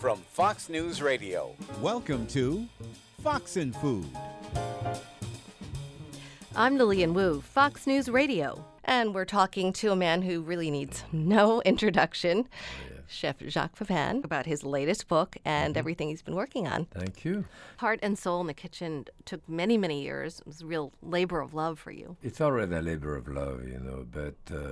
from Fox News Radio. Welcome to Fox and Food. I'm Lillian Wu, Fox News Radio, and we're talking to a man who really needs no introduction, Chef Jacques Pepin, about his latest book and everything he's been working on. Thank you. Heart and Soul in the Kitchen took many, many years. It was a real labor of love for you. It's already a labor of love, but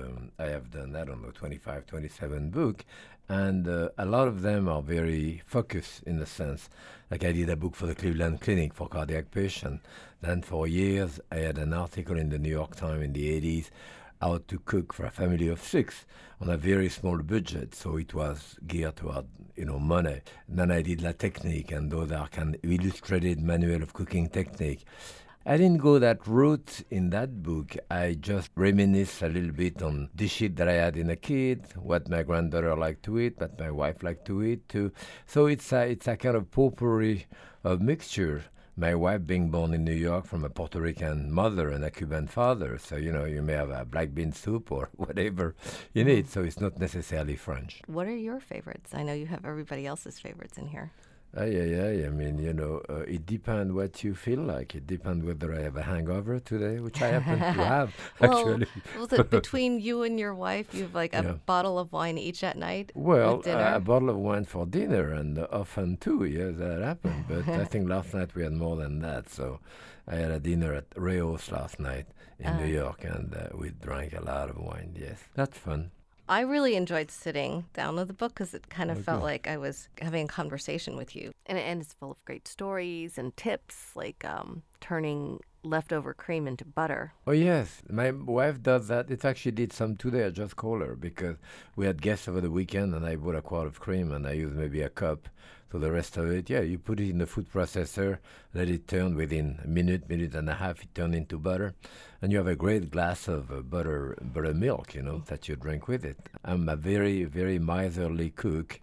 I have done, 25, 27 books, and a lot of them are very focused in a sense. Like I did a book for the Cleveland Clinic for cardiac patients. Then for years, I had an article in the New York Times in the 80s, how to cook for a family of 6 on a very small budget. So it was geared toward, money. And then I did La Technique, and those are kind of illustrated manual of cooking technique. I didn't go that route in that book. I just reminisce a little bit on dishes that I had in a kid, what my granddaughter liked to eat, what my wife liked to eat too. So it's a kind of potpourri of mixture. My wife being born in New York from a Puerto Rican mother and a Cuban father. So, you may have a black bean soup or whatever you need. So it's not necessarily French. What are your favorites? I know you have everybody else's favorites in here. Yeah. I mean, it depends what you feel like. It depends whether I have a hangover today, which I happen to have, actually. Well, between you and your wife, you have like a bottle of wine each at night? Well, with dinner? A bottle of wine for dinner, and often two, yes, that happened. But I think last night we had more than that. So I had a dinner at Reos last night in New York, and we drank a lot of wine, yes. That's fun. I really enjoyed sitting down with the book because it kind of felt like I was having a conversation with you. And it's full of great stories and tips, like turning leftover cream into butter. Oh, yes. My wife does that. It actually did some today. I just called her because we had guests over the weekend, and I bought a quart of cream, and I used maybe a cup. So the rest of it, you put it in the food processor, let it turn within a minute and a half, it turns into butter. And you have a great glass of buttermilk, that you drink with it. I'm a very, very miserly cook,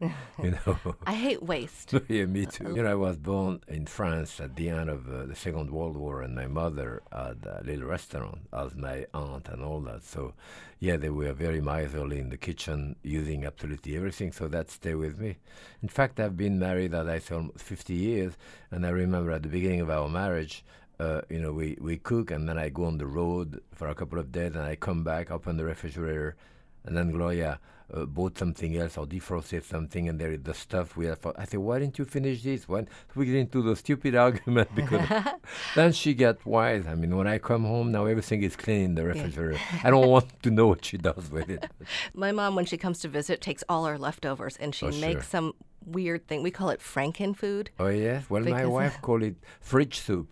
I hate waste. Yeah, me too. I was born in France at the end of the Second World War, and my mother had a little restaurant as my aunt and all that. So, they were very miserly in the kitchen, using absolutely everything, so that stayed with me. In fact, I've been married, as I said, almost 50 years, and I remember at the beginning of our marriage, we cook, and then I go on the road for a couple of days, and I come back, open the refrigerator, and then Gloria bought something else or defrosted something, and there is the stuff we have. I said, why didn't you finish this? Why we get into the stupid argument? Because then she got wise. I mean, when I come home, now everything is clean in the refrigerator. I don't want to know what she does with it. My mom, when she comes to visit, takes all our leftovers, and she makes some weird thing. We call it Franken food. Oh, yes? Well, my wife call it fridge soup.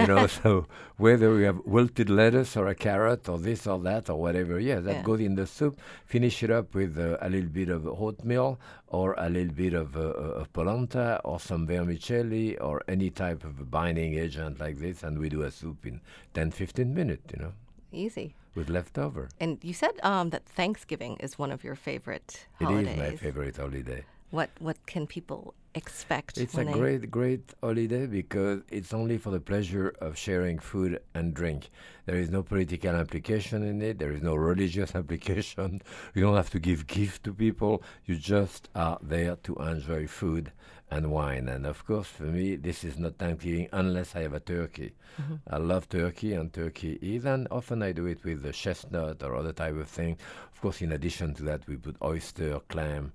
So whether we have wilted lettuce or a carrot or this or that or whatever, that goes in the soup. Finish it up with a little bit of oatmeal or a little bit of polenta or some vermicelli or any type of binding agent like this, and we do a soup in 10, 15 minutes, Easy. With leftover. And you said that Thanksgiving is one of your favorite holidays. It is my favorite holiday. What can people expect? It's a great holiday because it's only for the pleasure of sharing food and drink. There is no political implication in it. There is no religious implication. You don't have to give gifts to people. You just are there to enjoy food and wine. And of course, for me, this is not Thanksgiving unless I have a turkey. I love turkey, and turkey is, and often I do it with the chestnut or other type of thing. Of course, in addition to that, we put oyster, clam.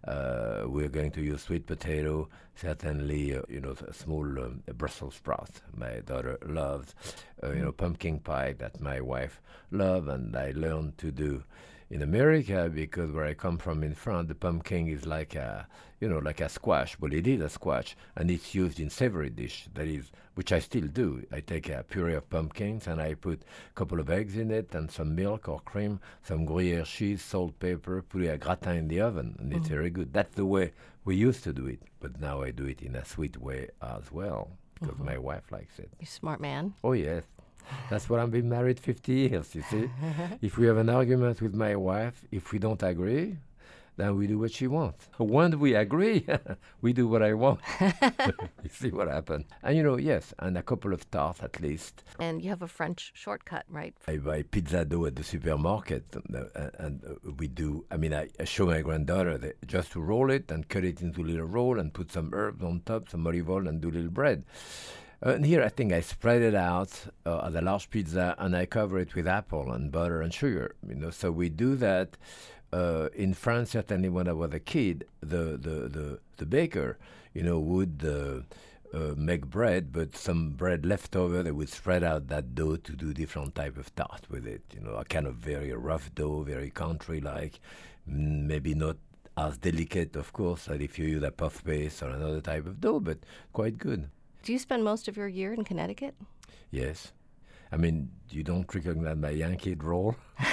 We're going to use sweet potato, certainly, a small Brussels sprout my daughter loves, pumpkin pie that my wife loves, and I learned to do in America, because where I come from in France, the pumpkin is like a squash. Well, it is a squash, and it's used in savory dish. That is, which I still do. I take a puree of pumpkins, and I put a couple of eggs in it, and some milk or cream, some Gruyere cheese, salt, pepper, put a gratin in the oven, and it's very good. That's the way we used to do it, but now I do it in a sweet way as well, because my wife likes it. You're a smart man. Oh, yes. That's why I've been married 50 years, you see. If we have an argument with my wife, if we don't agree, then we do what she wants. When we agree, we do what I want. You see what happened. And yes, and a couple of tarts at least. And you have a French shortcut, right? I buy pizza dough at the supermarket, and we do, I show my granddaughter just to roll it and cut it into little roll and put some herbs on top, some olive oil, and do little bread. And here I think I spread it out as a large pizza, and I cover it with apple and butter and sugar. So we do that. In France, certainly when I was a kid, the baker, would make bread, but some bread left over, they would spread out that dough to do different type of tart with it. A kind of very rough dough, very country-like, maybe not as delicate, of course, as if you use a puff paste or another type of dough, but quite good. Do you spend most of your year in Connecticut? Yes. You don't recognize my Yankee drawl?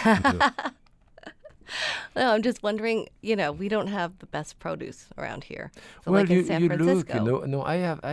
No, I'm just wondering, we don't have the best produce around here. So well, like in San Francisco. Look, I have,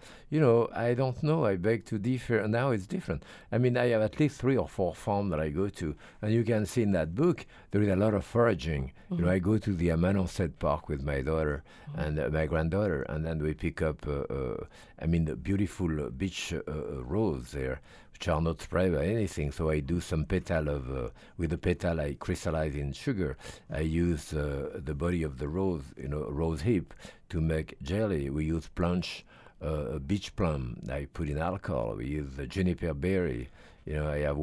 I don't know, I beg to differ, and now it's different. I have at least 3 or 4 farms that I go to, and you can see in that book, there is a lot of foraging. Mm-hmm. I go to the Ammonset Park with my daughter and my granddaughter, and then we pick up, the beautiful beach rose there, which are not sprayed by anything. So I do some petal of, with the petal I crystallize in sugar. I use the body of the rose, rose hip, to make jelly. We use beach plum. I put in alcohol. We use the juniper berry. I have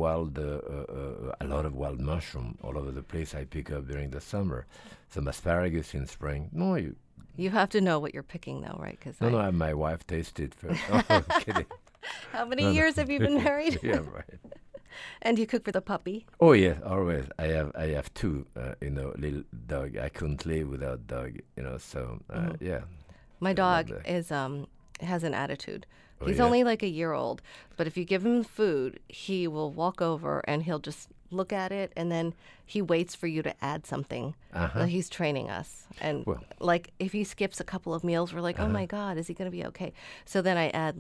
a lot of wild mushroom all over the place I pick up during the summer. Some asparagus in spring. No, you have to know what you're picking, though, right? No, I have my wife taste it first. Oh, I'm kidding. How many years have you been married? Yeah, right. And do you cook for the puppy? Oh yeah, always. I have 2, little dog. I couldn't live without dog. So yeah. My dog has an attitude. Oh, He's yeah? only like a year old, but if you give him food, he will walk over and he'll just look at it, and then he waits for you to add something. He's training us. And like if he skips a couple of meals, we're like, oh my God, is he going to be okay? So then I add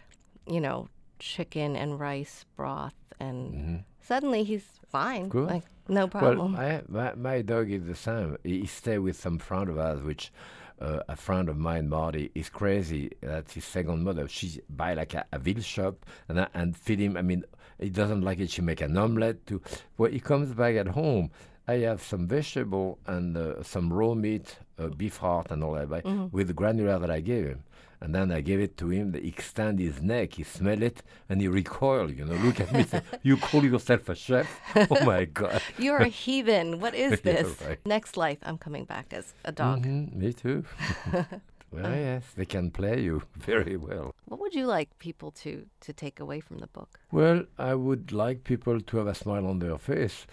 chicken and rice broth, and suddenly he's fine. Cool. Like no problem. Well, my dog is the same. He stay with some friend of ours, which a friend of mine, Marty, is crazy. That's his second mother. She buy like a veal shop and feed him. He doesn't like it. She make an omelette too. When he comes back at home, I have some vegetable and some raw meat, beef heart and all that, with the granular that I gave him. And then I gave it to him. He extend his neck, he smell it, and he recoil. Look at me, say, "You call yourself a chef? Oh my God! You're a heathen. What is this?" Yeah, right. Next life, I'm coming back as a dog. Me too. Well, yes, they can play you very well. What would you like people to take away from the book? Well, I would like people to have a smile on their face,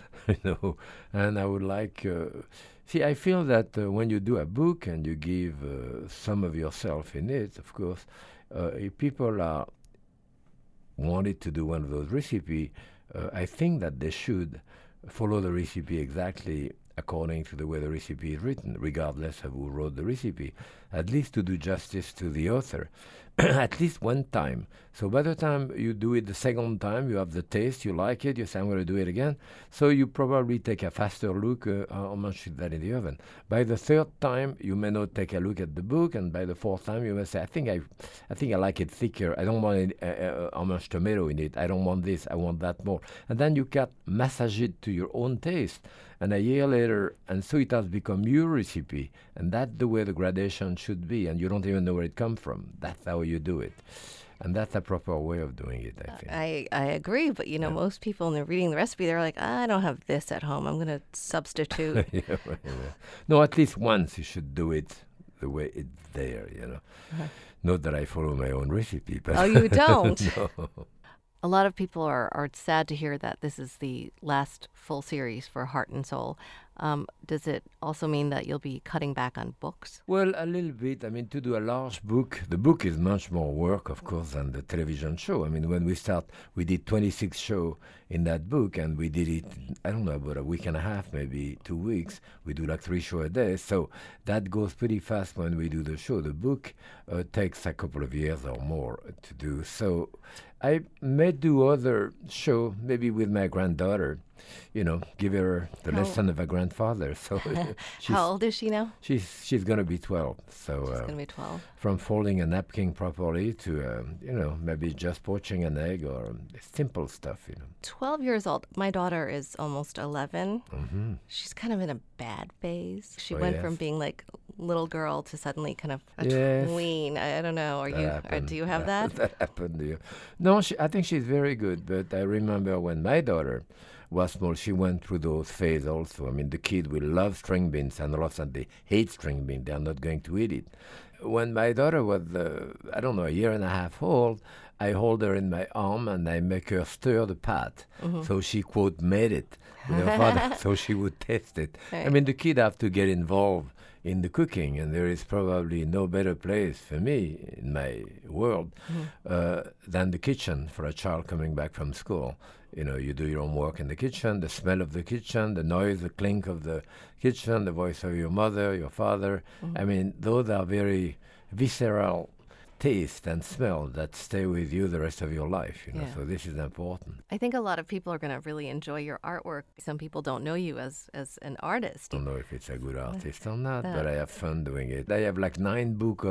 and I would like. See, I feel that when you do a book and you give some of yourself in it, of course, if people are wanted to do one of those recipes, I think that they should follow the recipe exactly according to the way the recipe is written, regardless of who wrote the recipe, at least to do justice to the author, at least one time. So by the time you do it the second time, you have the taste, you like it, you say, I'm going to do it again. So you probably take a faster look how much is that in the oven. By the third time, you may not take a look at the book, and by the fourth time, you may say, I think I like it thicker. I don't want how much tomato in it. I don't want this. I want that more. And then you can massage it to your own taste. And a year later, and so it has become your recipe. And that's the way the gradation should be. And you don't even know where it comes from. That's how you do it. And that's a proper way of doing it, I think. I agree. But, most people, when they're reading the recipe, they're like, I don't have this at home. I'm going to substitute. Yeah. No, at least once you should do it the way it's there, Not that I follow my own recipe. But Oh, you don't? No. A lot of people are sad to hear that this is the last full series for Heart and Soul. Does it also mean that you'll be cutting back on books? Well, a little bit. To do a large book, the book is much more work, of course, than the television show. When we start, we did 26 shows in that book, and we did it, I don't know, about a week and a half, maybe 2 weeks. We do like 3 shows a day. So that goes pretty fast when we do the show. The book takes a couple of years or more to do. So I may do other show, maybe with my granddaughter, give her the lesson of a grandfather. So how old is she now? She's going to be 12. So She's going to be 12. From folding a napkin properly to, maybe just poaching an egg or simple stuff, 12 years old. My daughter is almost 11. Mm-hmm. She's kind of in a bad phase. She went from being like little girl to suddenly kind of a tween. I don't know. Do you have that? That happened to you? No, I think she's very good. But I remember when my daughter was small, she went through those phases also. I mean, the kid will love string beans, and all of a sudden they hate string beans. They're not going to eat it. When my daughter was, a year and a half old, I hold her in my arm and I make her stir the pot. Mm-hmm. So she, quote, made it with her father, so she would taste it. Right. I mean, the kid have to get involved in the cooking, and there is probably no better place for me in my world than the kitchen for a child coming back from school. You do your own work in the kitchen, the smell of the kitchen, the noise, the clink of the kitchen, the voice of your mother, your father. Mm-hmm. I mean, those are very visceral taste and smell that stay with you the rest of your life, so this is important. I think a lot of people are going to really enjoy your artwork. Some people don't know you as an artist. I don't know if it's a good artist or not, but I have fun doing it. I have like 9 books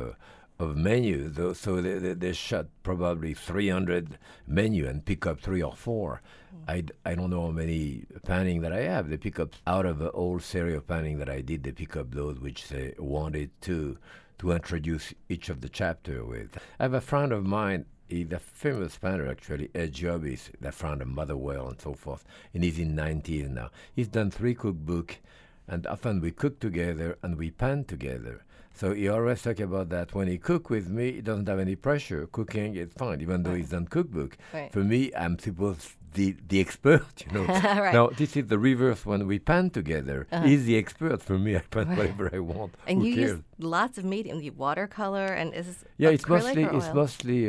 of menus, so they shot probably 300 menu and pick up 3 or 4. I don't know how many painting that I have. They pick up out of the old series of painting that I did. They pick up those which they wanted to introduce each of the chapter with. I have a friend of mine. He's a famous painter, actually. Ed Job is the friend of Motherwell and so forth, and he's in 90s now. He's done 3 cookbooks, and often we cook together and we paint together. So he always talk about that. When he cook with me, he doesn't have any pressure. Cooking is fine, even though he's done cookbook. Right. For me, I'm supposed the expert, Right. Now, this is the reverse when we paint together. He's the expert. For me, I paint whatever I want. And Who you cares? use lots of medium, watercolor, and it's acrylic mostly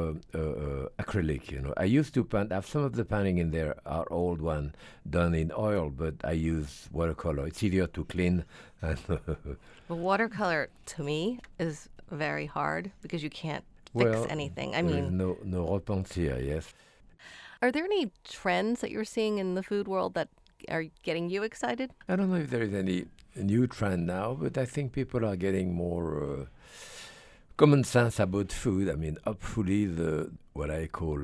acrylic. I used to paint. I have some of the painting in there are old one done in oil, but I use watercolor. It's easier to clean. And Well, watercolor to me is very hard because you can't fix anything. I mean, no repentir. Yes. Are there any trends that you're seeing in the food world that are getting you excited? I don't know if there is any new trend now, but I think people are getting more common sense about food. I mean, hopefully what I call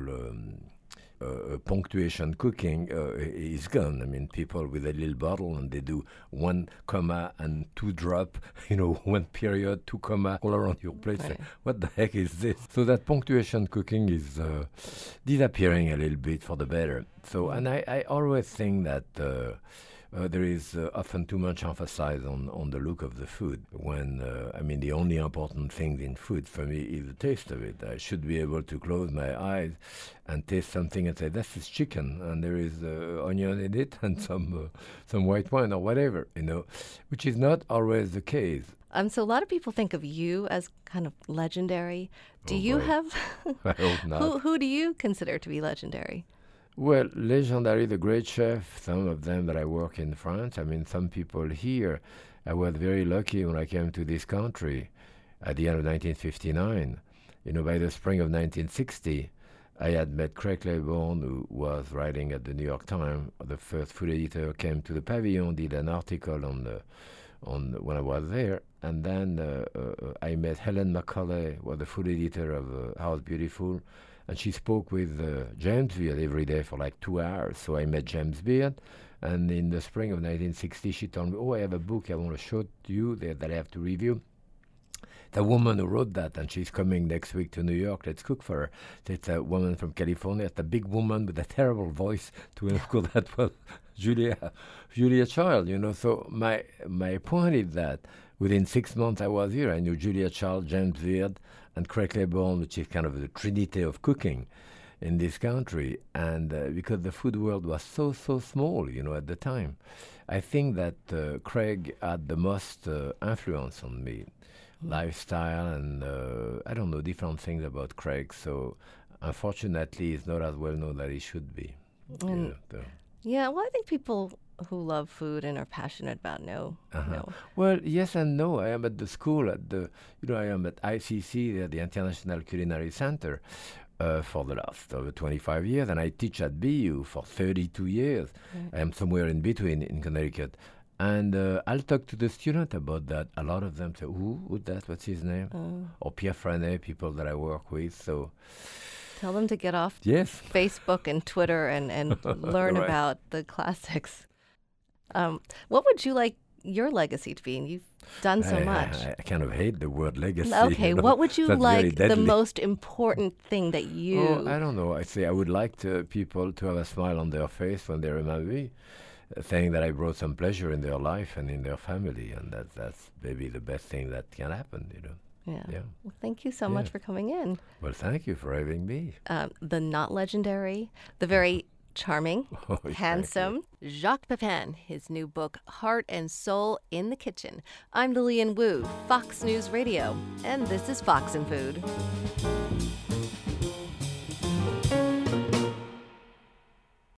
punctuation cooking is gone. I mean, people with a little bottle and they do 1 comma and 2 drop, 1 period, 2 comma all around your plate. Right. What the heck is this? So that punctuation cooking is disappearing a little bit for the better. So, and I always think that there is often too much emphasis on the look of the food when, the only important thing in food for me is the taste of it. I should be able to close my eyes and taste something and say, this is chicken, and there is onion in it and some white wine or whatever, which is not always the case. So a lot of people think of you as kind of legendary. Do you have... I hope not. Who do you consider to be legendary? Well, legendary, the great chef, some of them that I work in France. I mean, some people here. I was very lucky when I came to this country at the end of 1959. By the spring of 1960, I had met Craig Claiborne, who was writing at the New York Times. The first food editor came to the Pavilion, did an article on when I was there. And then I met Helen McCauley, was the food editor of House Beautiful. And she spoke with James Beard every day for like 2 hours. So I met James Beard. And in the spring of 1960, she told me, I have a book I want to show to you that I have to review. The woman who wrote that, and she's coming next week to New York. Let's cook for her. It's a woman from California. It's a big woman with a terrible voice. That was Julia Child, So my point is that within 6 months I was here. I knew Julia Child, James Beard, and Craig Claiborne, which is kind of the trinity of cooking in this country. And because the food world was so small, at the time, I think that Craig had the most influence on me. Lifestyle and, I don't know, different things about Craig. So unfortunately, he's not as well known as he should be. Yeah, well, I think people who love food and are passionate about know. Well, yes and no. I am at the school I am at ICC, the International Culinary Center. for the last over 25 years, and I teach at BU for 32 years. I am somewhere in between in Connecticut. And I'll talk to the student about that. A lot of them say, who's that? What's his name? Or Pierre Franet, people that I work with. So tell them to get off yes. Facebook and Twitter and learn Right. about the classics. What would you like your legacy to be? And you've done so much. I kind of hate the word legacy. Okay, you know? what would you That's very like the deadly. most important thing that you... Oh, I don't know. I say I would like people to have a smile on their face when they remember me, saying that I brought some pleasure in their life and in their family, and that's maybe the best thing that can happen, you know. Yeah. Yeah. Well, thank you so much for coming in. Well, thank you for having me. The not legendary, the very charming, Oh, thank handsome Jacques Pepin, his new book, Heart and Soul in the Kitchen. I'm Lillian Wu, Fox News Radio, and this is Fox and Food.